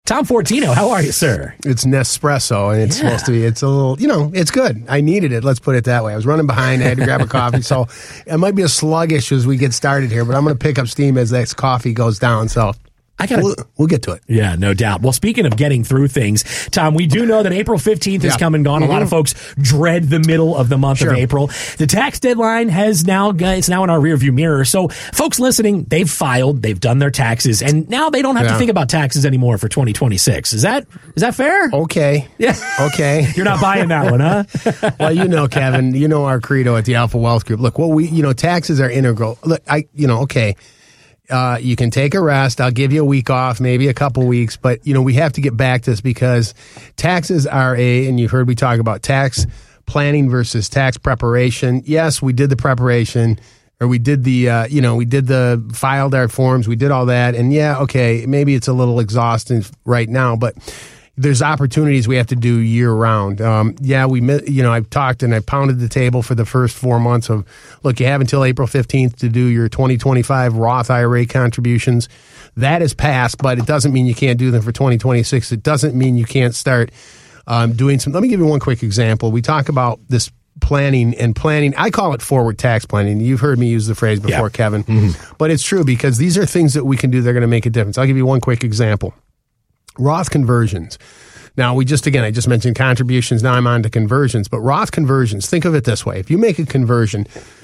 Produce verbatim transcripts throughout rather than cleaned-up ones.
Tom Fortino, how are you, sir? It's Nespresso, and it's yeah. supposed to be, it's a little, you know, it's good. I needed it, let's put it that way. I was running behind, I had to grab a coffee, so it might be a sluggish as we get started here, but I'm going to pick up steam as that coffee goes down, so... I gotta, we'll, we'll get to it. Yeah, no doubt. Well, speaking of getting through things, Tom, we do know that April fifteenth has yeah. come and gone. Mm-hmm. A lot of folks dread the middle of the month sure. of April. The tax deadline has now, it's now in our rearview mirror. So folks listening, they've filed, they've done their taxes, and now they don't have yeah. to think about taxes anymore for twenty twenty-six. Is that, is that fair? Okay. Yeah. Okay. You're not buying that one, huh? Well, you know, Kevin, you know our credo at the Alpha Wealth Group. Look, what we, you know, taxes are integral. Look, I, you know, okay. Uh, you can take a rest. I'll give you a week off, maybe a couple weeks, but you know, we have to get back to this because taxes are a, and you've heard me talk about tax planning versus tax preparation. Yes, we did the preparation, or we did the, uh, you know, we did the, filed our forms, we did all that, and yeah, okay, maybe it's a little exhausting right now, but there's opportunities we have to do year round. Um, yeah, we, you know, I've talked and I pounded the table for the first four months of, look, you have until April fifteenth to do your twenty twenty-five Roth I R A contributions. That is passed, but it doesn't mean you can't do them for twenty twenty-six. It doesn't mean you can't start um, doing some. Let me give you one quick example. We talk about this planning and planning. I call it forward tax planning. You've heard me use the phrase before, yeah. Kevin, mm-hmm. but it's true because these are things that we can do that are going to make a difference. I'll give you one quick example. Roth conversions. Now, we just, again, I just mentioned contributions. Now I'm on to conversions. But Roth conversions, think of it this way. If you make a conversion,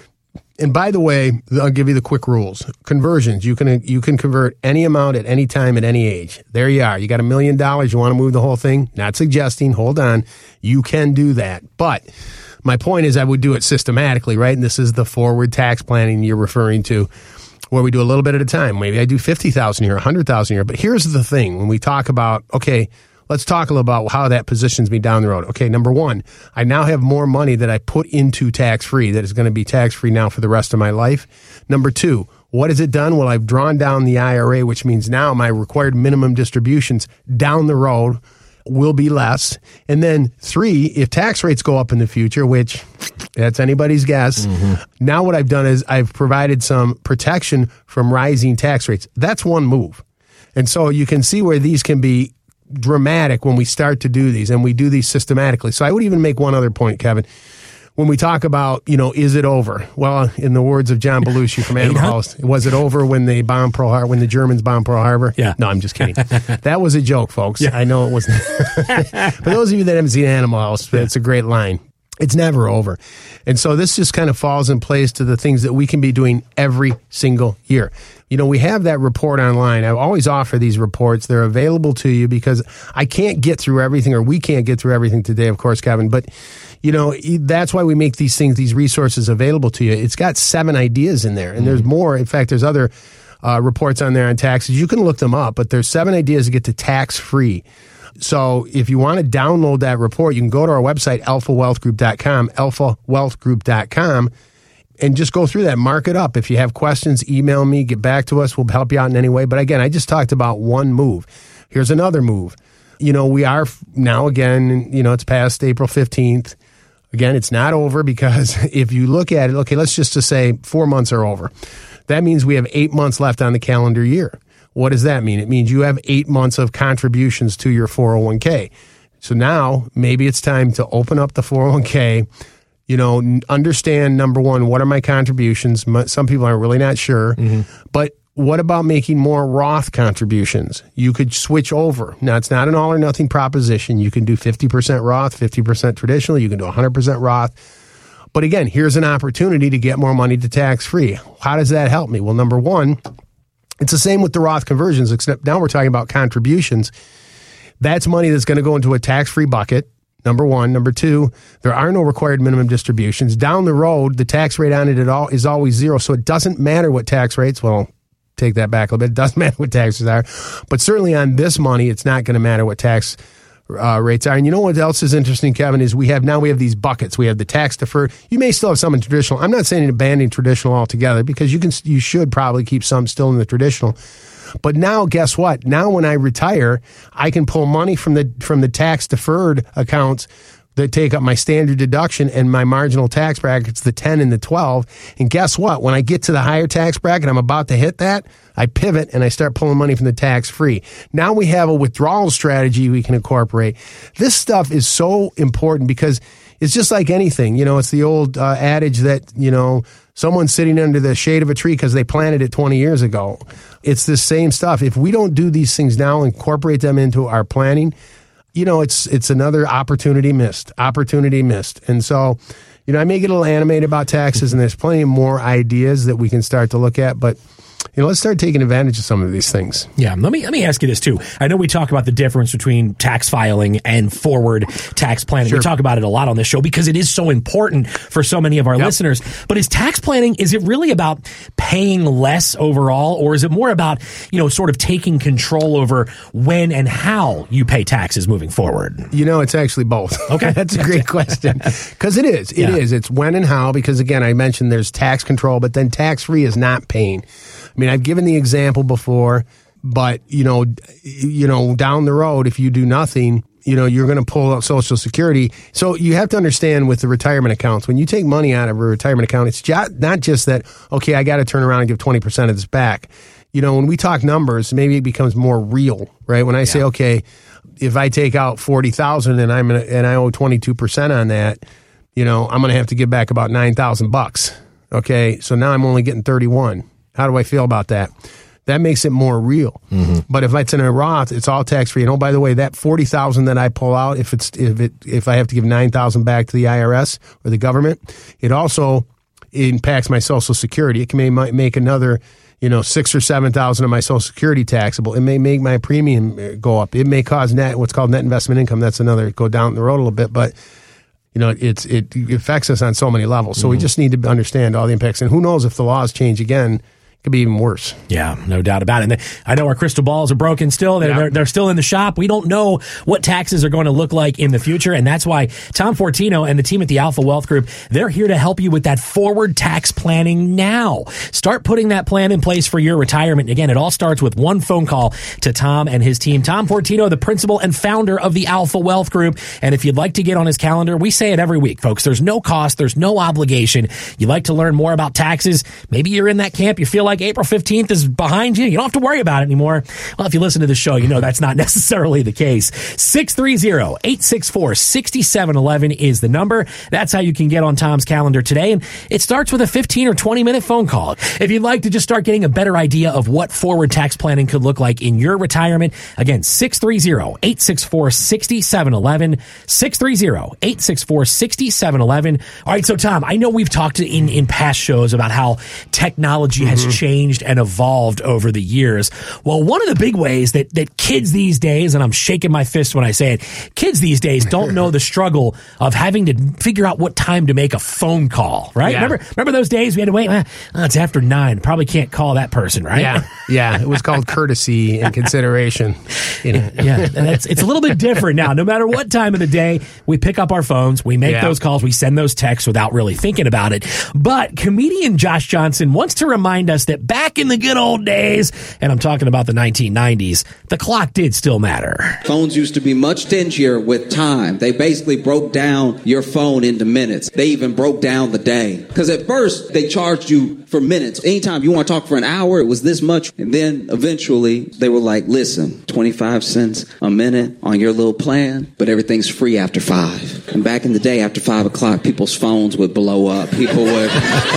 and by the way, I'll give you the quick rules. Conversions, you can you can convert any amount at any time at any age. There you are. You got a million dollars. You want to move the whole thing? Not suggesting. Hold on. You can do that. But my point is I would do it systematically, right? And this is the forward tax planning you're referring to, where we do a little bit at a time. Maybe I do fifty thousand here, one hundred thousand here. But here's the thing. When we talk about, okay, let's talk a little about how that positions me down the road. Okay, number one, I now have more money that I put into tax-free that is going to be tax-free now for the rest of my life. Number two, what has it done? Well, I've drawn down the I R A, which means now my required minimum distributions down the road will be less. And then three, if tax rates go up in the future, which that's anybody's guess, mm-hmm. now what I've done is I've provided some protection from rising tax rates. That's one move. And so you can see where these can be dramatic when we start to do these, and we do these systematically. So I would even make one other point, Kevin. When we talk about, you know, is it over? Well, in the words of John Belushi from Animal House, was it over when they bombed Pearl Harbor, when the Germans bombed Pearl Harbor? Yeah. No, I'm just kidding. That was a joke, folks. Yeah. I know it wasn't. For those of you that haven't seen Animal House, yeah. it's a great line. It's never over. And so this just kind of falls in place to the things that we can be doing every single year. You know, we have that report online. I always offer these reports. They're available to you because I can't get through everything, or we can't get through everything today, of course, Kevin. But, you know, that's why we make these things, these resources available to you. It's got seven ideas in there, and mm-hmm. there's more. In fact, there's other uh, reports on there on taxes. You can look them up, but there's seven ideas to get to tax-free. So if you want to download that report, you can go to our website, alpha wealth group dot com, alpha wealth group dot com, and just go through that, mark it up. If you have questions, email me, get back to us. We'll help you out in any way. But again, I just talked about one move. Here's another move. You know, we are now again, you know, it's past April fifteenth. Again, it's not over because if you look at it, okay, let's just to say four months are over. That means we have eight months left on the calendar year. What does that mean? It means you have eight months of contributions to your four oh one k. So now maybe it's time to open up the four oh one k, you know, understand, number one, what are my contributions? Some people are really not sure. Mm-hmm. But what about making more Roth contributions? You could switch over. Now, it's not an all or nothing proposition. You can do fifty percent Roth, fifty percent traditional. You can do one hundred percent Roth. But again, here's an opportunity to get more money to tax-free. How does that help me? Well, number one, it's the same with the Roth conversions, except now we're talking about contributions. That's money that's going to go into a tax-free bucket, number one. Number two, there are no required minimum distributions. Down the road, the tax rate on it at all is always zero, so it doesn't matter what tax rates, well, take that back a little bit, it doesn't matter what taxes are. But certainly on this money, it's not going to matter what tax uh, rates are. And you know what else is interesting, Kevin, is we have now we have these buckets. We have the tax deferred. You may still have some in traditional. I'm not saying abandoning traditional altogether because you can you should probably keep some still in the traditional. But now, guess what? Now when I retire, I can pull money from the from the tax deferred accounts that take up my standard deduction, and my marginal tax bracket's the ten and the twelve. And guess what? When I get to the higher tax bracket, I'm about to hit that, I pivot and I start pulling money from the tax-free. Now we have a withdrawal strategy we can incorporate. This stuff is so important because it's just like anything. You know, it's the old uh, adage that, you know, someone's sitting under the shade of a tree because they planted it twenty years ago. It's the same stuff. If we don't do these things now, incorporate them into our planning, you know, it's it's another opportunity missed, opportunity missed. And so, you know, I may get a little animated about taxes, and there's plenty more ideas that we can start to look at, but you know, let's start taking advantage of some of these things. Yeah, let me let me ask you this too. I know we talk about the difference between tax filing and forward tax planning. Sure. We talk about it a lot on this show because it is so important for so many of our yep. listeners. But is tax planning, is it really about paying less overall, or is it more about, you know, sort of taking control over when and how you pay taxes moving forward? You know, it's actually both. Okay. That's a great question. Because it is. It yeah. is. It's when and how, because again, I mentioned there's tax control, but then tax-free is not paying. I mean, I've given the example before, but, you know, you know, down the road, if you do nothing, you know, you're going to pull out Social Security. So you have to understand with the retirement accounts, when you take money out of a retirement account, it's not just that, okay, I got to turn around and give twenty percent of this back. You know, when we talk numbers, maybe it becomes more real, right? When I yeah. say, okay, if I take out forty thousand and I'm gonna, and I owe twenty-two percent on that, you know, I'm going to have to give back about nine thousand bucks. Okay. So now I'm only getting thirty-one. How do I feel about that? That makes it more real. Mm-hmm. But if it's in a Roth, it's all tax free. And oh, by the way, that forty thousand that I pull out, if it's if it if I have to give nine thousand back to the I R S or the government, it also impacts my Social Security. It can may, make another, you know, six or seven thousand of my Social Security taxable. It may make my premium go up. It may cause net what's called net investment income. That's another go down the road a little bit, but. You know, it's it affects us on so many levels. So mm-hmm. we just need to understand all the impacts. And who knows if the laws change again, could be even worse. Yeah, no doubt about it. And I know our crystal balls are broken still. They're, yeah. they're, they're still in the shop. We don't know what taxes are going to look like in the future. And that's why Tom Fortino and the team at the Alpha Wealth Group, they're here to help you with that forward tax planning now. Start putting that plan in place for your retirement. Again, it all starts with one phone call to Tom and his team. Tom Fortino, the principal and founder of the Alpha Wealth Group. And if you'd like to get on his calendar, we say it every week, folks. There's no cost. There's no obligation. You like to learn more about taxes. Maybe you're in that camp. You feel like April fifteenth is behind you. You don't have to worry about it anymore. Well, if you listen to the show, you know that's not necessarily the case. six three zero, eight six four, six seven one one is the number. That's how you can get on Tom's calendar today. And it starts with a fifteen or twenty minute phone call. If you'd like to just start getting a better idea of what forward tax planning could look like in your retirement, again, six three zero, eight six four, six seven one one, six three zero, eight six four, six seven one one. All right, so Tom, I know we've talked in, in past shows about how technology mm-hmm. has changed and evolved over the years. Well, one of the big ways that, that kids these days, and I'm shaking my fist when I say it, kids these days don't know the struggle of having to figure out what time to make a phone call, right? Yeah. Remember remember those days we had to wait? Oh, it's after nine. Probably can't call that person, right? Yeah, yeah. It was called courtesy and consideration. You know? Yeah, that's, it's a little bit different now. No matter what time of the day, we pick up our phones, we make yeah. those calls, we send those texts without really thinking about it. But comedian Josh Johnson wants to remind us that back in the good old days, and I'm talking about the nineteen nineties, the clock did still matter. Phones used to be much stingier with time. They basically broke down your phone into minutes. They even broke down the day. Because at first, they charged you for minutes. Anytime you want to talk for an hour, it was this much. And then eventually, they were like, listen, twenty-five cents a minute on your little plan, but everything's free after five. And back in the day, after five o'clock, people's phones would blow up. People would...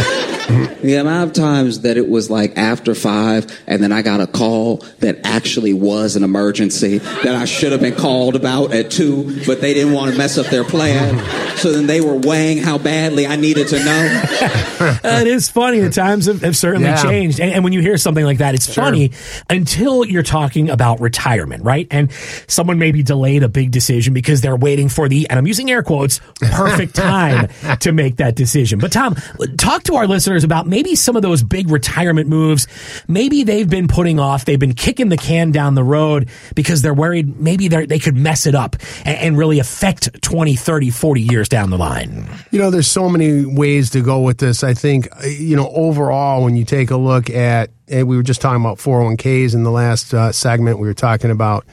The amount of times that it was like after five and then I got a call that actually was an emergency that I should have been called about at two, but they didn't want to mess up their plan. So then they were weighing how badly I needed to know. It is funny. The times have, have certainly yeah. changed. And, and when you hear something like that, it's sure. funny until you're talking about retirement, right? And someone maybe delayed a big decision because they're waiting for the, and I'm using air quotes, perfect time to make that decision. But Tom, talk to our listeners about maybe some of those big retirement moves. Maybe they've been putting off, they've been kicking the can down the road because they're worried maybe they're, they could mess it up and, and really affect twenty, thirty, forty years down the line. You know, there's so many ways to go with this. I think, you know, overall, when you take a look at, we were just talking about four oh one k's in the last uh, segment, we were talking about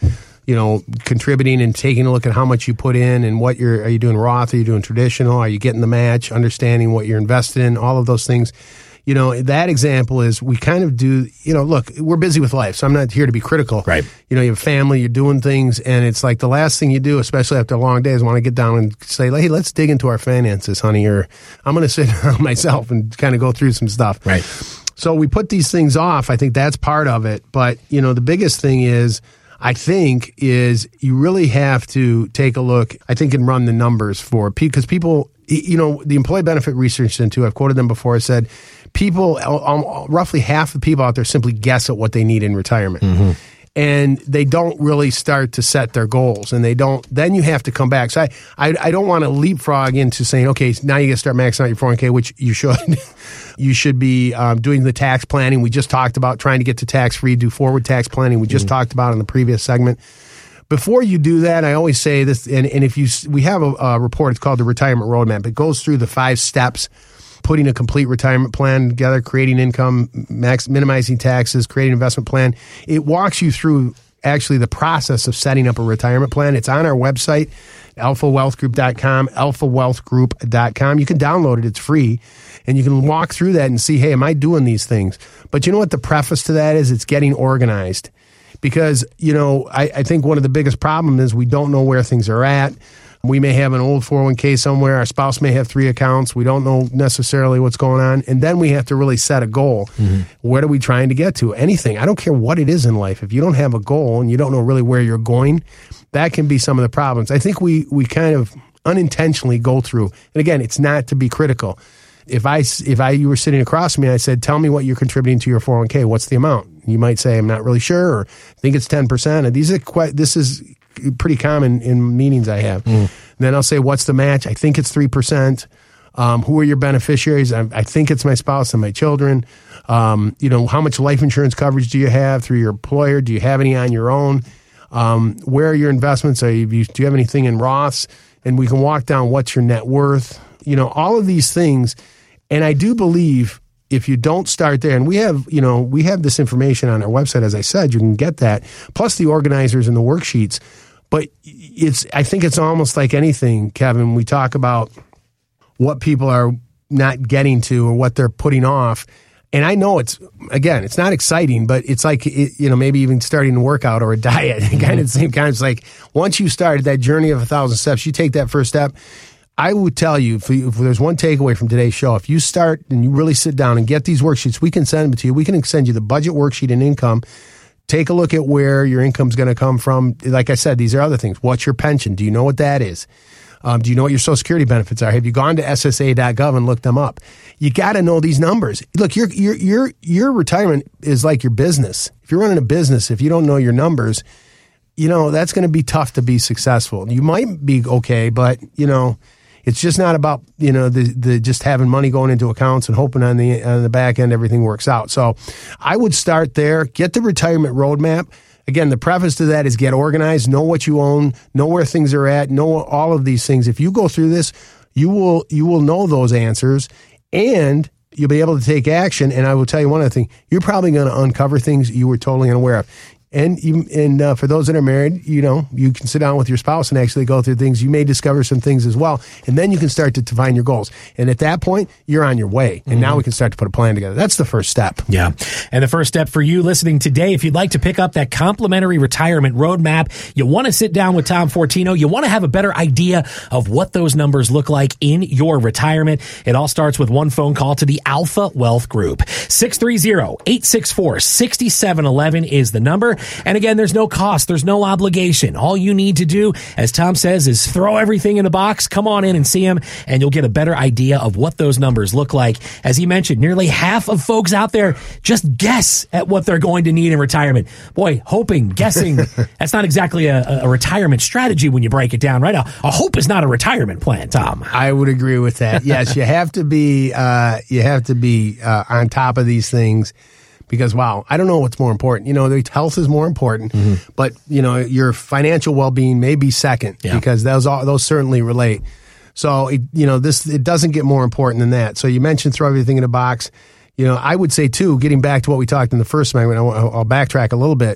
you know, contributing and taking a look at how much you put in and what you're, are you doing Roth? Are you doing traditional? Are you getting the match? Understanding what you're invested in, all of those things. You know, that example is we kind of do, you know, look, we're busy with life, so I'm not here to be critical. Right. You know, you have family, you're doing things, and it's like the last thing you do, especially after a long day, is want to get down and say, hey, let's dig into our finances, honey, or I'm going to sit down myself and kind of go through some stuff. Right. So we put these things off. I think that's part of it. But, you know, the biggest thing is, I think, is you really have to take a look, I think, and run the numbers for, because people, you know, the Employee Benefit Research Institute, I've quoted them before, said people, um, roughly half the people out there simply guess at what they need in retirement. Mm-hmm. And they don't really start to set their goals, and they don't, then you have to come back. So I, I, I don't want to leapfrog into saying, okay, now you got to start maxing out your four oh one k, which you should. You should be um, doing the tax planning. We just talked about trying to get to tax-free, do forward tax planning. We just mm-hmm. talked about in the previous segment. Before you do that, I always say this, and, and if you, we have a, a report, it's called the Retirement Roadmap. It goes through the five steps, putting a complete retirement plan together, creating income, max, minimizing taxes, creating an investment plan. It walks you through actually the process of setting up a retirement plan. It's on our website, alpha wealth group dot com, alpha wealth group dot com. You can download it. It's free. And you can walk through that and see, hey, am I doing these things? But you know what the preface to that is? It's getting organized. Because, you know, I, I think one of the biggest problems is we don't know where things are at. We may have an old four oh one k somewhere. Our spouse may have three accounts. We don't know necessarily what's going on. And then we have to really set a goal. Mm-hmm. What are we trying to get to? Anything. I don't care what it is in life. If you don't have a goal and you don't know really where you're going, that can be some of the problems. I think we, we kind of unintentionally go through. And again, it's not to be critical. If I, if I, you were sitting across from me, I said, tell me what you're contributing to your four oh one k. What's the amount? You might say, I'm not really sure, or I think it's ten percent. These are quite, this is pretty common in meetings I have. Mm. Then I'll say, what's the match? I think it's three percent. Um, who are your beneficiaries? I, I think it's my spouse and my children. Um, you know, how much life insurance coverage do you have through your employer? Do you have any on your own? Um, where are your investments? Are you, do you have anything in Roths? And we can walk down what's your net worth. You know, all of these things. And I do believe if you don't start there, and we have, you know, we have this information on our website, as I said, you can get that, plus the organizers and the worksheets. But it's, I think it's almost like anything, Kevin. We talk about what people are not getting to or what they're putting off. And I know it's, again, it's not exciting, but it's like, it, you know, maybe even starting a workout or a diet, mm-hmm. kind of the same kind. It's like once you started that journey of a thousand steps, you take that first step. I would tell you, if, you, if there's one takeaway from today's show, if you start and you really sit down and get these worksheets, we can send them to you. We can send you the budget worksheet and income. Take a look at where your income's going to come from. Like I said, these are other things. What's your pension? Do you know what that is? Um, do you know what your Social Security benefits are? Have you gone to S S A dot gov and looked them up? You got to know these numbers. Look, your your your your retirement is like your business. If you're running a business, if you don't know your numbers, you know that's going to be tough to be successful. You might be okay, but you know. It's just not about, you know, the, the just having money going into accounts and hoping on the on the back end everything works out. So I would start there, get the retirement roadmap. Again, the preface to that is get organized, know what you own, know where things are at, know all of these things. If you go through this, you will you will know those answers and you'll be able to take action. And I will tell you one other thing, you're probably going to uncover things you were totally unaware of. And you, and uh, for those that are married, you know, you can sit down with your spouse and actually go through things. You may discover some things as well. And then you can start to define your goals. And at that point, you're on your way. And mm-hmm. now we can start to put a plan together. That's the first step. Yeah. And the first step for you listening today, if you'd like to pick up that complimentary retirement roadmap, you want to sit down with Tom Fortino, you want to have a better idea of what those numbers look like in your retirement. It all starts with one phone call to the Alpha Wealth Group. six three zero, eight six four, six seven one one is the number. And again, there's no cost. There's no obligation. All you need to do, as Tom says, is throw everything in the box, come on in and see him, and you'll get a better idea of what those numbers look like. As he mentioned, nearly half of folks out there just guess at what they're going to need in retirement. Boy, hoping, guessing, that's not exactly a, a retirement strategy when you break it down, right? A, a hope is not a retirement plan, Tom. I would agree with that. Yes, you have to be, uh, you have to be uh, on top of these things. Because, wow, I don't know what's more important. You know, the health is more important, mm-hmm. but, you know, your financial well-being may be second yeah. because those all, those certainly relate. So, it, you know, this it doesn't get more important than that. So you mentioned throw everything in a box. You know, I would say, too, getting back to what we talked in the first segment, I'll, I'll backtrack a little bit.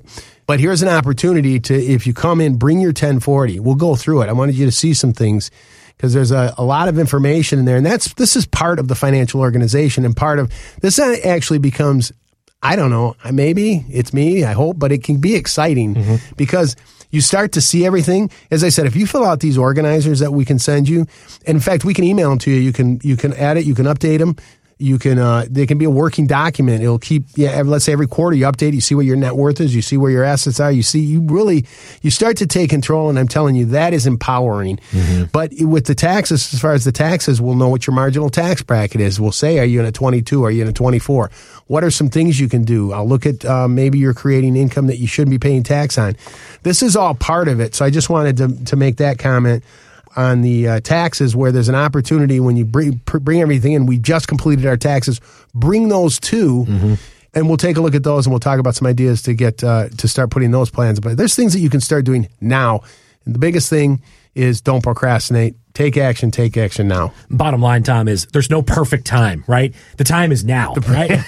But here's an opportunity to, if you come in, bring your ten forty. We'll go through it. I wanted you to see some things because there's a, a lot of information in there. And that's this is part of the financial organization and part of this actually becomes, I don't know, maybe it's me, I hope, but it can be exciting mm-hmm. because you start to see everything. As I said, if you fill out these organizers that we can send you, and in fact, we can email them to you. You can you can add it, you can update them. You can, uh, they can be a working document. It'll keep, yeah, let's say every quarter you update, you see what your net worth is, you see where your assets are, you see, you really, you start to take control, and I'm telling you, that is empowering. Mm-hmm. But with the taxes, as far as the taxes, we'll know what your marginal tax bracket is. We'll say, are you in a twenty-two? Are you in a twenty-four? What are some things you can do? I'll look at, uh, maybe you're creating income that you shouldn't be paying tax on. This is all part of it. So I just wanted to, to make that comment on the uh, taxes, where there's an opportunity when you bring bring everything in. We just completed our taxes. Bring those too, mm-hmm. and we'll take a look at those, and we'll talk about some ideas to get uh, to start putting those plans. But there's things that you can start doing now. And the biggest thing is don't procrastinate. Take action. Take action now. Bottom line, Tom, is there's no perfect time, right? The time is now, right?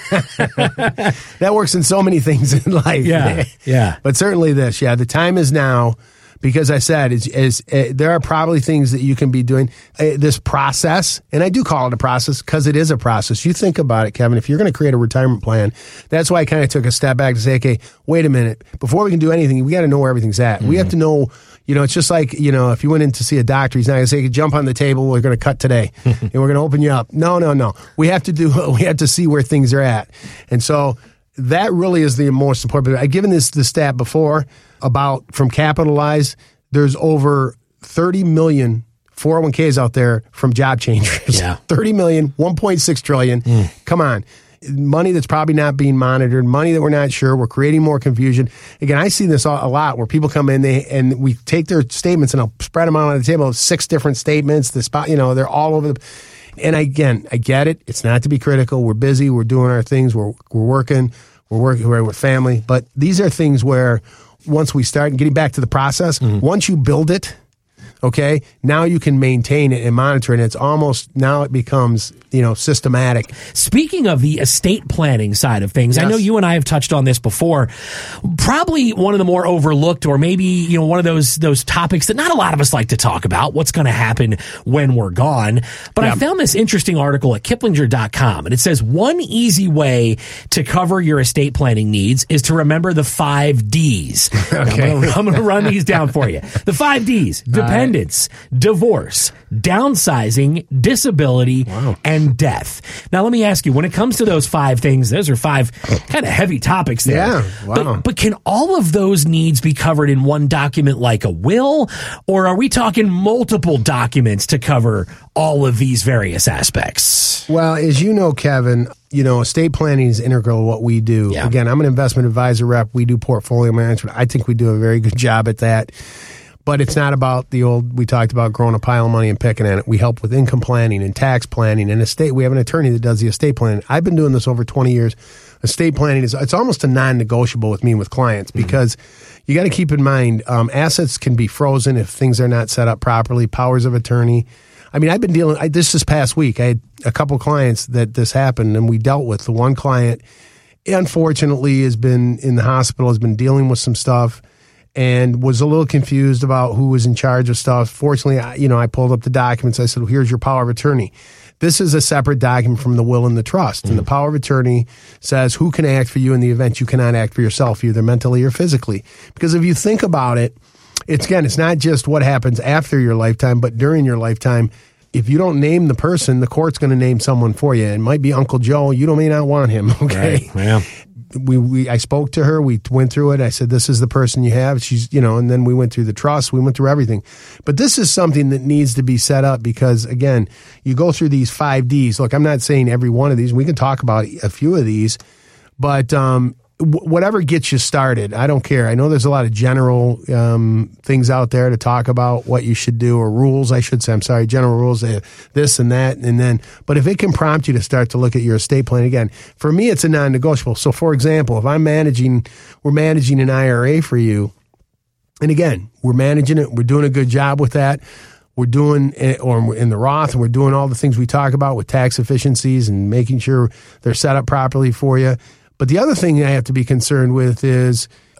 That works in so many things in life. Yeah, yeah. But certainly this, yeah, the time is now. Because I said, is, is, uh, there are probably things that you can be doing. Uh, this process, and I do call it a process because it is a process. You think about it, Kevin, if you're going to create a retirement plan, that's why I kind of took a step back to say, okay, wait a minute. Before we can do anything, we got to know where everything's at. Mm-hmm. We have to know, you know, it's just like, you know, if you went in to see a doctor, he's not going to say, jump on the table, we're going to cut today, and we're going to open you up. No, no, no. We have to do, we have to see where things are at. And so that really is the most important. I've given this the stat before about from Capitalize. There's over thirty million four oh one k's out there from job changers. Yeah. thirty million, one point six trillion. Mm. Come on. Money that's probably not being monitored, money that we're not sure. We're creating more confusion. Again, I see this a lot where people come in they and we take their statements and I'll spread them out on the table. Six different statements. The spot, you know, they're all over the. And again, I get it. It's not to be critical. We're busy. We're doing our things. We're we're working. We're working we're with family. But these are things where once we start getting back to the process, mm-hmm. once you build it, okay, now you can maintain it and monitor it. And it's almost, now it becomes, you know, systematic. Speaking of the estate planning side of things, yes. I know you and I have touched on this before. Probably one of the more overlooked, or maybe, you know, one of those those topics that not a lot of us like to talk about, what's going to happen when we're gone. But yeah. I found this interesting article at Kiplinger dot com, and it says one easy way to cover your estate planning needs is to remember the five Ds. Okay. I'm going to run these down for you. The five Ds: dependence, right. divorce, downsizing, disability, wow. and death. Now, let me ask you, when it comes to those five things, those are five kind of heavy topics there. Yeah, wow. But, but can all of those needs be covered in one document like a will? Or are we talking multiple documents to cover all of these various aspects? Well, as you know, Kevin, you know, estate planning is integral to what we do. Yeah. Again, I'm an investment advisor rep. We do portfolio management. I think we do a very good job at that. But it's not about the old, we talked about growing a pile of money and picking at it. We help with income planning and tax planning and estate. We have an attorney that does the estate planning. I've been doing this over twenty years. Estate planning is, it's almost a non-negotiable with me and with clients because mm-hmm. you got to keep in mind, um, assets can be frozen if things are not set up properly, powers of attorney. I mean, I've been dealing, I, this this past week, I had a couple clients that this happened and we dealt with. The one client, unfortunately, has been in the hospital, has been dealing with some stuff, and was a little confused about who was in charge of stuff. Fortunately, I, you know, I pulled up the documents. I said, well, here's your power of attorney. This is a separate document from the will and the trust. Mm. And the power of attorney says who can act for you in the event you cannot act for yourself, either mentally or physically. Because if you think about it, it's again, it's not just what happens after your lifetime, but during your lifetime. If you don't name the person, the court's going to name someone for you. It might be Uncle Joe. You don't may not want him. Okay. Right. Yeah. We, we, I spoke to her. We went through it. I said, this is the person you have. She's, you know, and then we went through the trust. We went through everything. But this is something that needs to be set up because, again, you go through these five Ds. Look, I'm not saying every one of these. We can talk about a few of these, but um, w- whatever gets you started, I don't care. I know there's a lot of general um, things out there to talk about what you should do, or rules, I should say. I'm sorry, general rules, uh, this and that, and then, but if it can prompt you to start to look at your estate plan, again, for me, it's a non-negotiable. So, for example, if I'm managing, we're managing an I R A for you, and again, we're managing it, we're doing a good job with that. We're doing, or in the Roth, and we're doing all the things we talk about with tax efficiencies and making sure they're set up properly for you. But the other thing I have to be concerned with is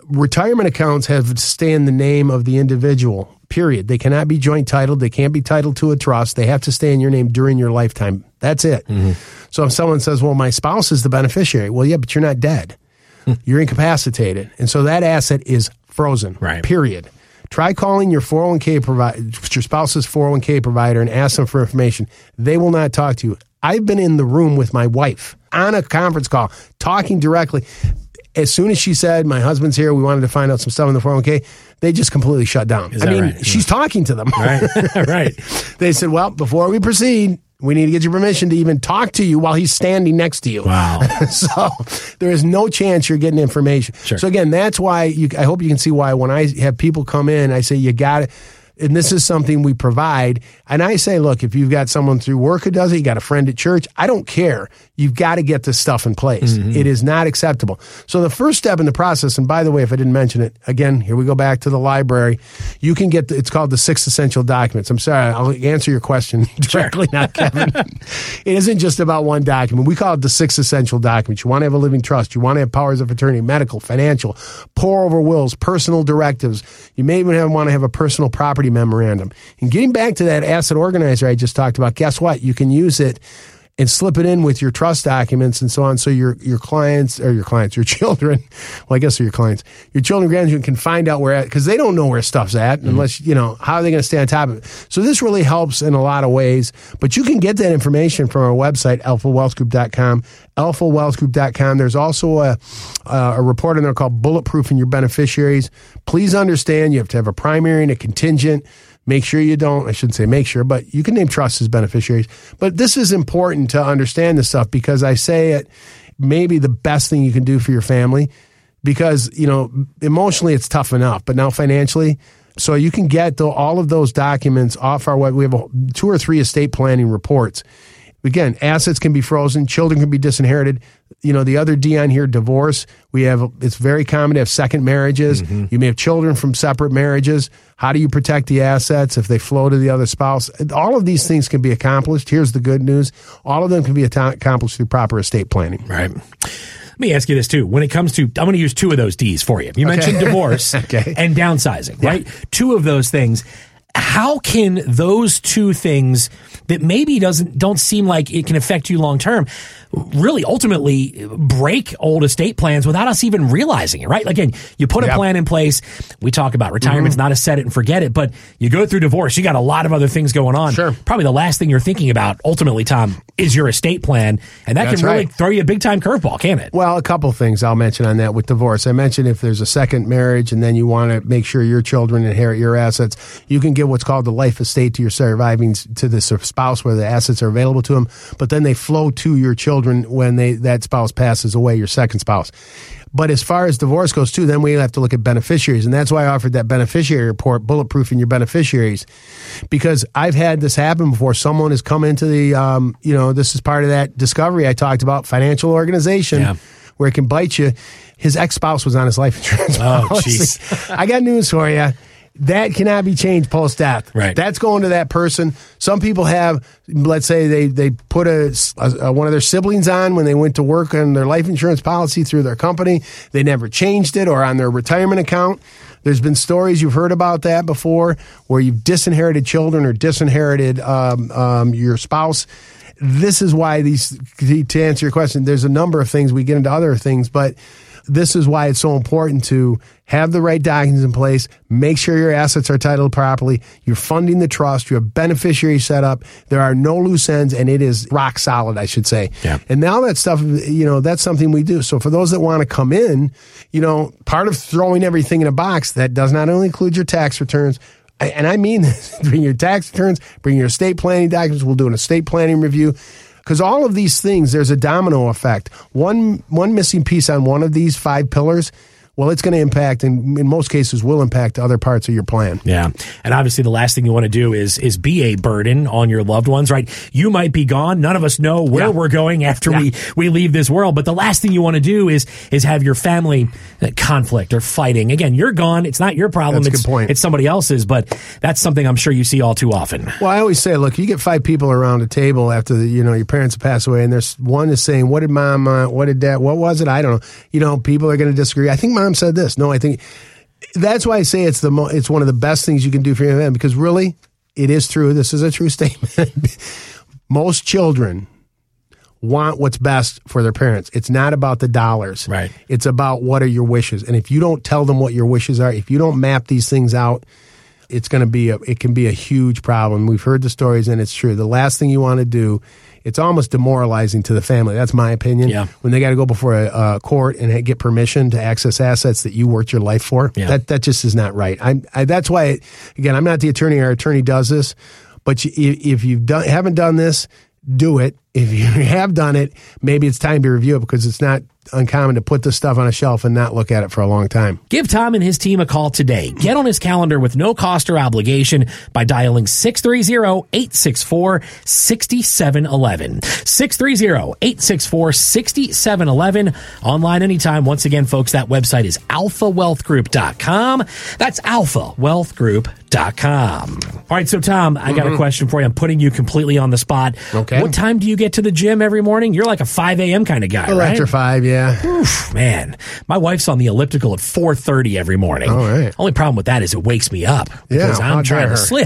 retirement accounts have to stay in the name of the individual, period. They cannot be joint titled. They can't be titled to a trust. They have to stay in your name during your lifetime. That's it. Mm-hmm. So if someone says, well, my spouse is the beneficiary, well, yeah, but you're not dead. You're incapacitated. And so that asset is frozen, right. period. Try calling your four oh one k provider, your spouse's four oh one k provider, and ask them for information. They will not talk to you. I've been in the room with my wife on a conference call, talking directly. As soon as she said, my husband's here, we wanted to find out some stuff in the four oh one k, they just completely shut down. I mean, right? she's yeah. talking to them. Right, right. They said, well, before we proceed, we need to get your permission to even talk to you while he's standing next to you. Wow. So there is no chance you're getting information. Sure. So again, that's why you, I hope you can see why when I have people come in, I say, you got it. And this is something we provide. And I say, look, if you've got someone through work who does it, you got a friend at church, I don't care. You've got to get this stuff in place. Mm-hmm. It is not acceptable. So the first step in the process, and by the way, if I didn't mention it, again, here we go back to the library. You can get, the, it's called the Six Essential Documents. I'm sorry, I'll answer your question directly, sure. not Kevin. It isn't just about one document. We call it the Six Essential Documents. You want to have a living trust. You want to have powers of attorney, medical, financial, pour over wills, personal directives. You may even have, want to have a personal property memorandum. And getting back to that asset organizer I just talked about, guess what? You can use it and slip it in with your trust documents and so on. So your your clients, or your clients, your children, well, I guess they're your clients, your children, grandchildren can find out where, because they don't know where stuff's at mm-hmm. unless, you know, how are they going to stay on top of it? So this really helps in a lot of ways, but you can get that information from our website, alpha wealth group dot com, alpha wealth group dot com. There's also a, uh, a report in there called Bulletproofing Your Beneficiaries. Please understand you have to have a primary and a contingent. Make sure you don't, I shouldn't say make sure, but you can name trusts as beneficiaries. But this is important to understand this stuff because I say it maybe the best thing you can do for your family because, you know, emotionally it's tough enough, but now financially. So you can get the, all of those documents off our web. We have a, two or three estate planning reports. Again, assets can be frozen, children can be disinherited. You know, the other D on here, divorce. We have, it's very common to have second marriages. Mm-hmm. You may have children from separate marriages. How do you protect the assets if they flow to the other spouse? All of these things can be accomplished. Here's the good news. All of them can be accomplished through proper estate planning. Right. Let me ask you this too. When it comes to, I'm going to use two of those D's for you. You okay. mentioned divorce okay. and downsizing, yeah. right? Two of those things. How can those two things that maybe doesn't don't seem like it can affect you long term really ultimately break old estate plans without us even realizing it, right? Again, you put a yep. plan in place. We talk about retirement's mm-hmm. not a set it and forget it, but you go through divorce, you got a lot of other things going on. Sure. Probably the last thing you're thinking about ultimately, Tom, is your estate plan. And that That's can really right. throw you a big time curveball, can't it? Well, a couple things I'll mention on that with divorce. I mentioned if there's a second marriage and then you want to make sure your children inherit your assets, you can give what's called the life estate to your surviving, to the spouse where the assets are available to them, but then they flow to your children when they that spouse passes away, your second spouse. But as far as divorce goes too, then we have to look at beneficiaries. And that's why I offered that beneficiary report, Bulletproofing Your Beneficiaries, because I've had this happen before. Someone has come into the, um, you know, this is part of that discovery I talked about, financial organization, yeah. where it can bite you. His ex-spouse was on his life insurance oh, policy. Jeez. I got news for you. That cannot be changed post-death. Right. That's going to that person. Some people have, let's say they, they put a, a one of their siblings on when they went to work on their life insurance policy through their company. They never changed it, or on their retirement account. There's been stories, you've heard about that before, where you've disinherited children or disinherited um, um, your spouse. This is why these, to answer your question, there's a number of things. We get into other things, but this is why it's so important to have the right documents in place, make sure your assets are titled properly, you're funding the trust, you have beneficiaries set up, there are no loose ends, and it is rock solid, I should say. Yeah. And now that stuff, you know, that's something we do. So for those that want to come in, you know, part of throwing everything in a box, that does not only include your tax returns, and I mean this, bring your tax returns, bring your estate planning documents, we'll do an estate planning review. Because all of these things, there's a domino effect. One one missing piece on one of these five pillars, well, it's going to impact, and in most cases will impact other parts of your plan. Yeah. And obviously the last thing you want to do is is be a burden on your loved ones, right? You might be gone. None of us know where yeah. we're going after yeah. we, we leave this world. But the last thing you want to do is is have your family conflict or fighting. Again, you're gone. It's not your problem. That's it's, a good point. It's somebody else's, but that's something I'm sure you see all too often. Well, I always say, look, you get five people around a table after the, you know, your parents have passed away, and there's one is saying, what did mom, uh, what did dad, what was it? I don't know. You know, people are going to disagree. I think Tom said this. No, I think that's why I say it's the mo- it's one of the best things you can do for your family, because really, it is true. This is a true statement. Most children want what's best for their parents. It's not about the dollars. Right. It's about what are your wishes. And if you don't tell them what your wishes are, if you don't map these things out, it's going to be a, it can be a huge problem. We've heard the stories, and it's true. The last thing you want to do, it's almost demoralizing to the family. That's my opinion. Yeah. When they got to go before a, a court and get permission to access assets that you worked your life for, yeah. that that just is not right. I, I that's why, again, I'm not the attorney. Our attorney does this, but you, if you haven't done this, do it. If you have done it, maybe it's time to review it, because it's not uncommon to put this stuff on a shelf and not look at it for a long time. Give Tom and his team a call today. Get on his calendar with no cost or obligation by dialing six three zero, eight six four, six seven one one. six three zero, eight six four, six seven one one. Online anytime. Once again, folks, that website is alpha wealth group dot com. That's alpha wealth group dot com. All right, so Tom, I got mm-hmm. a question for you. I'm putting you completely on the spot. Okay. What time do you get to the gym every morning? You're like a five a.m. kind of guy, well, right? After five, yeah. Oof, man, my wife's on the elliptical at four thirty every morning. All right. Only problem with that is it wakes me up because yeah, I'm trying to sleep.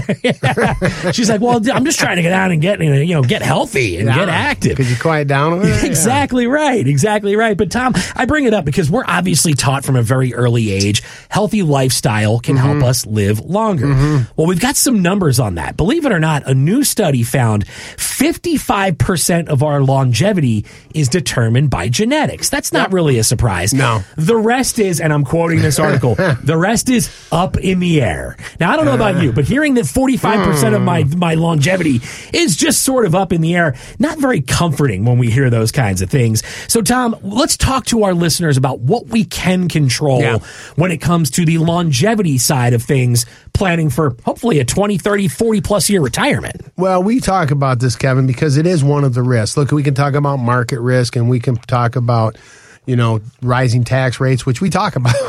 She's like, well, I'm just trying to get out and get, you know, get healthy and yeah, get active. Could you quiet down over there? Exactly yeah. right. Exactly right. But Tom, I bring it up because we're obviously taught from a very early age, healthy lifestyle can mm-hmm. help us live longer. Mm-hmm. Well, we've got some numbers on that. Believe it or not, a new study found fifty-five percent of our longevity is determined by genetics. That's not really a surprise. No. The rest is, and I'm quoting this article, the rest is up in the air. Now, I don't know about you, but hearing that forty-five percent of my, my longevity is just sort of up in the air, not very comforting when we hear those kinds of things. So, Tom, let's talk to our listeners about what we can control yeah. when it comes to the longevity side of things, planning for hopefully a twenty, thirty, forty plus year retirement. Well, we talk about this, Kevin, because it is one of the risks. Look, we can talk about market risk, and we can talk about, you know, rising tax rates, which we talk about.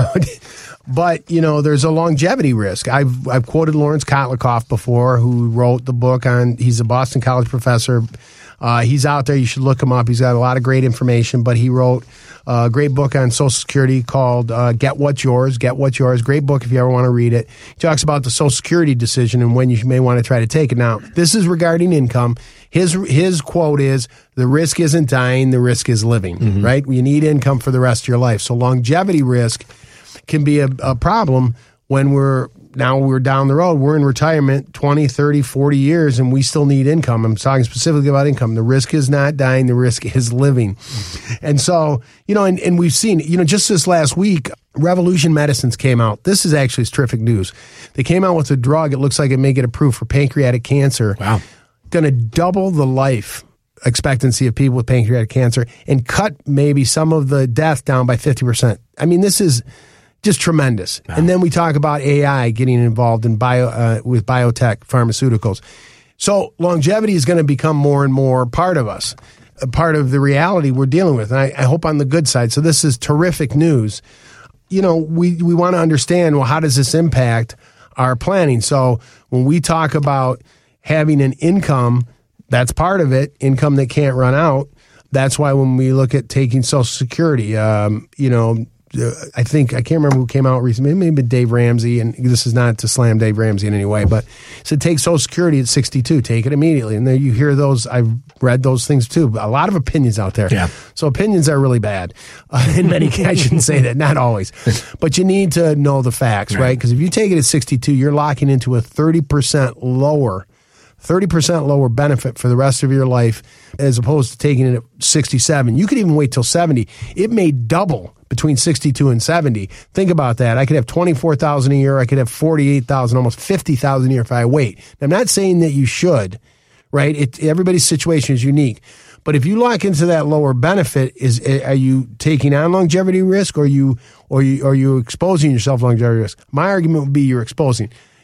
But, you know, there's a longevity risk. I've I've quoted Lawrence Kotlikoff before, who wrote the book on, he's a Boston College professor. Uh, he's out there. You should look him up. He's got a lot of great information, but he wrote a great book on Social Security called uh, Get What's Yours, Get What's Yours. Great book if you ever want to read it. He talks about the Social Security decision and when you may want to try to take it. Now, this is regarding income. His his quote is, the risk isn't dying, the risk is living, mm-hmm. right? You need income for the rest of your life. So longevity risk can be a, a problem when we're now we're down the road. We're in retirement twenty, thirty, forty years, and we still need income. I'm talking specifically about income. The risk is not dying. The risk is living. And so, you know, and, and we've seen, you know, just this last week, Revolution Medicines came out. This is actually terrific news. They came out with a drug. It looks like it may get approved for pancreatic cancer. Wow. Going to double the life expectancy of people with pancreatic cancer and cut maybe some of the death down by fifty percent. I mean, this is just tremendous. Wow. And then we talk about A I getting involved in bio uh, with biotech pharmaceuticals. So longevity is going to become more and more part of us, a part of the reality we're dealing with. And I, I hope on the good side. So this is terrific news. You know, we, we want to understand, well, how does this impact our planning? So when we talk about having an income, that's part of it, income that can't run out. That's why when we look at taking Social Security, um, you know, Uh, I think, I can't remember who came out recently, maybe Dave Ramsey, and this is not to slam Dave Ramsey in any way, but he said take Social Security at sixty-two, take it immediately. And then you hear those, I've read those things too, a lot of opinions out there. Yeah. So opinions are really bad. Uh, in many cases, I shouldn't say that, not always. But you need to know the facts, right? Because if you take it at sixty-two, you're locking into a thirty percent lower thirty percent lower benefit for the rest of your life as opposed to taking it at sixty-seven. You could even wait till seventy. It may double between sixty-two and seventy. Think about that. I could have twenty-four thousand dollars a year. I could have forty-eight thousand dollars, almost fifty thousand dollars a year if I wait. Now, I'm not saying that you should, right? It, everybody's situation is unique. But if you lock into that lower benefit, is are you taking on longevity risk or are you or you are you exposing yourself to longevity risk? My argument would be you're exposing.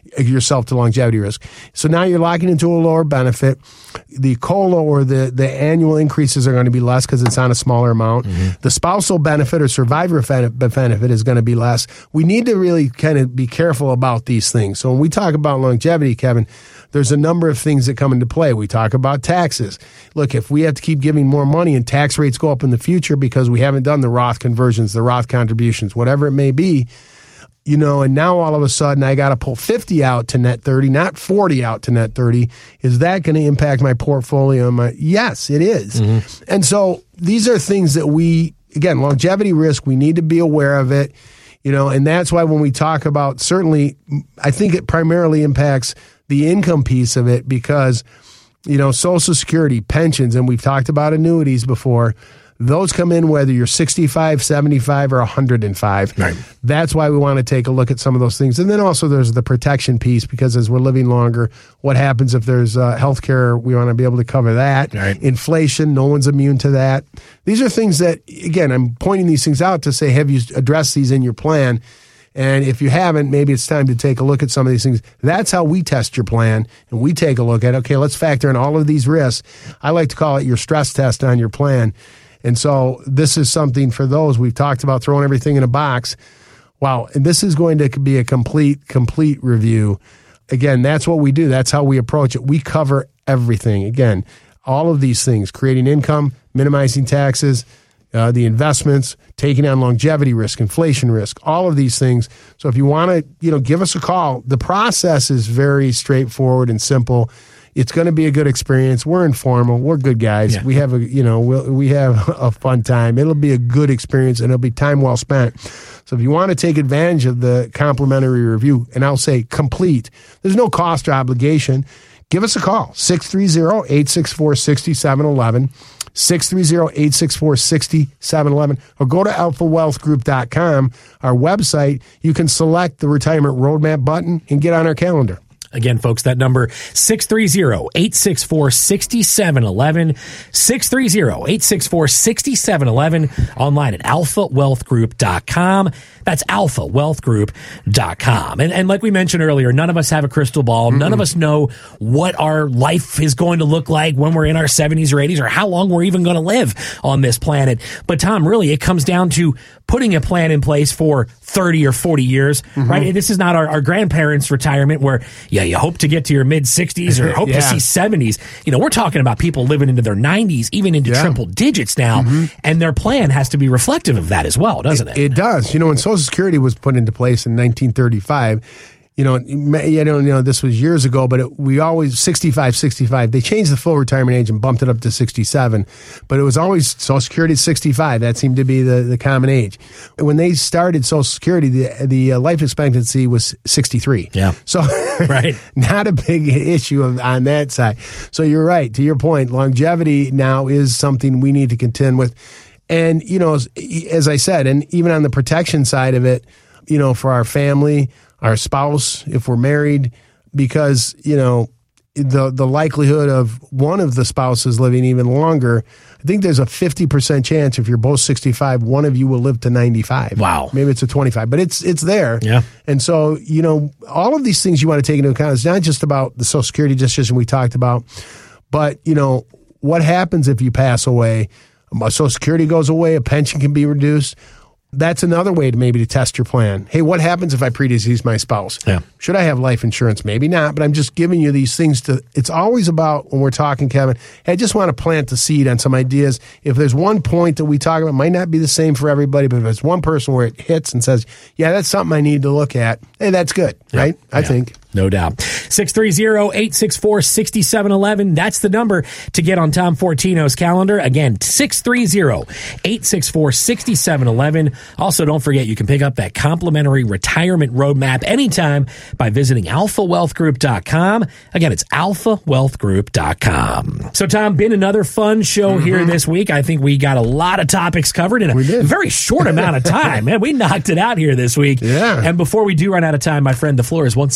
yourself to longevity risk. So now you're locking into a lower benefit. The COLA or the, the annual increases are going to be less because it's on a smaller amount. Mm-hmm. The spousal benefit or survivor benefit is going to be less. We need to really kind of be careful about these things. So when we talk about longevity, Kevin, there's a number of things that come into play. We talk about taxes. Look, if we have to keep giving more money and tax rates go up in the future because we haven't done the Roth conversions, the Roth contributions, whatever it may be, you know, and now all of a sudden I got to pull fifty out to net thirty, not forty out to net thirty. Is that going to impact my portfolio? My, yes, it is. Mm-hmm. And so these are things that we, again, longevity risk, we need to be aware of it, you know, and that's why when we talk about, certainly, I think it primarily impacts the income piece of it because, you know, Social Security, pensions, and we've talked about annuities before. Those come in whether you're sixty-five, seventy-five, or one hundred five. Right. That's why we want to take a look at some of those things. And then also there's the protection piece because as we're living longer, what happens if there's uh, health care? We want to be able to cover that. Right. Inflation, no one's immune to that. These are things that, again, I'm pointing these things out to say, have you addressed these in your plan? And if you haven't, maybe it's time to take a look at some of these things. That's how we test your plan. And we take a look at, okay, let's factor in all of these risks. I like to call it your stress test on your plan. And so this is something for those. We've talked about throwing everything in a box. Wow. And this is going to be a complete, complete review. Again, that's what we do. That's how we approach it. We cover everything. Again, all of these things, creating income, minimizing taxes, uh, the investments, taking on longevity risk, inflation risk, all of these things. So if you want to, you know, give us a call. The process is very straightforward and simple. It's going to be a good experience. We're informal. We're good guys. Yeah. We have a, you know, we'll, we have a fun time. It'll be a good experience and it'll be time well spent. So if you want to take advantage of the complimentary review, and I'll say complete, there's no cost or obligation. Give us a call, six three zero, eight six four, six seven one one, six three zero, eight six four, six seven one one, or go to alpha wealth group dot com, our website. You can select the retirement roadmap button and get on our calendar. Again, folks, that number, six three zero, eight six four, six seven one one, six three zero, eight six four, six seven one one, online at alpha wealth group dot com. That's alpha wealth group dot com. And, and like we mentioned earlier, none of us have a crystal ball. Mm-mm. None of us know what our life is going to look like when we're in our seventies or eighties or how long we're even going to live on this planet. But, Tom, really, it comes down to putting a plan in place for thirty or forty years, mm-hmm. right? This is not our, our grandparents' retirement where, yeah, you hope to get to your mid-sixties or hope yeah. to see seventies. You know, we're talking about people living into their nineties, even into yeah. triple digits now, mm-hmm. and their plan has to be reflective of that as well, doesn't it? It, it does. You know, when Social Security was put into place in nineteen thirty-five, you know, you know, you know, this was years ago, but it, we always, sixty-five, sixty-five, they changed the full retirement age and bumped it up to sixty-seven, but it was always Social Security at sixty-five. That seemed to be the, the common age. When they started Social Security, the, the uh, life expectancy was sixty-three. Yeah. So, right. not a big issue of, on that side. So you're right. To your point, longevity now is something we need to contend with. And, you know, as, as I said, and even on the protection side of it, you know, for our family, our spouse, if we're married, because, you know, the the likelihood of one of the spouses living even longer, I think there's a fifty percent chance if you're both sixty-five, one of you will live to ninety-five. Wow. Maybe it's a twenty-five, but it's it's there. Yeah. And so, you know, all of these things you want to take into account. It's not just about the Social Security decision we talked about, but, you know, what happens if you pass away? Social Security goes away, a pension can be reduced. That's another way to maybe to test your plan. Hey, what happens if I predecease my spouse? Yeah. Should I have life insurance? Maybe not, but I'm just giving you these things to, it's always about when we're talking, Kevin, hey, I just want to plant the seed on some ideas. If there's one point that we talk about, it might not be the same for everybody, but if there's one person where it hits and says, yeah, that's something I need to look at, hey, that's good, yeah. right? I yeah. think. No doubt. six three zero, eight six four, six seven one one. That's the number to get on Tom Fortino's calendar. Again, six three zero, eight six four, six seven one one. Also, don't forget, you can pick up that complimentary retirement roadmap anytime by visiting alpha wealth group dot com. Again, it's alpha wealth group dot com. So, Tom, been another fun show mm-hmm. here this week. I think we got a lot of topics covered in a very short amount of time. Man, we knocked it out here this week. Yeah. And before we do run out of time, my friend, the floor is once again all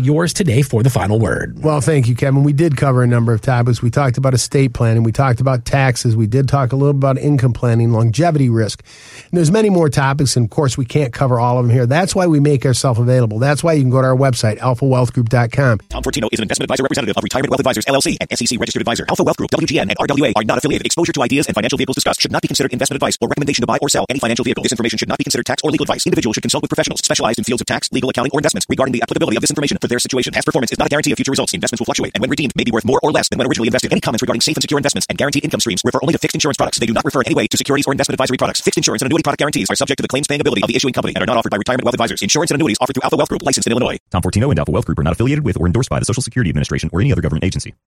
yours today for the final word. Well, thank you, Kevin. We did cover a number of topics. We talked about estate planning. We talked about taxes. We did talk a little about income planning, longevity risk. And there's many more topics, and of course, we can't cover all of them here. That's why we make ourselves available. That's why you can go to our website, alpha wealth group dot com. Tom Fortino is an investment advisor representative of Retirement Wealth Advisors, L L C, and S E C registered advisor. Alpha Wealth Group, W G N, and R W A are not affiliated. Exposure to ideas and financial vehicles discussed should not be considered investment advice or recommendation to buy or sell any financial vehicle. This information should not be considered tax or legal advice. Individuals should consult with professionals specialized in fields of tax, legal, accounting, or investments regarding the applicability of this information for their situation. Past performance is not a guarantee of future results. Investments will fluctuate, and when redeemed, may be worth more or less than when originally invested. Any comments regarding safe and secure investments and guaranteed income streams refer only to fixed insurance products. They do not refer in any way to securities or investment advisory products. Fixed insurance and annuity product guarantees are subject to the claims paying ability of the issuing company and are not offered by Retirement Wealth Advisors. Insurance and annuities offered through Alpha Wealth Group, licensed in Illinois. Tom Fortino and Alpha Wealth Group are not affiliated with or endorsed by the Social Security Administration or any other government agency.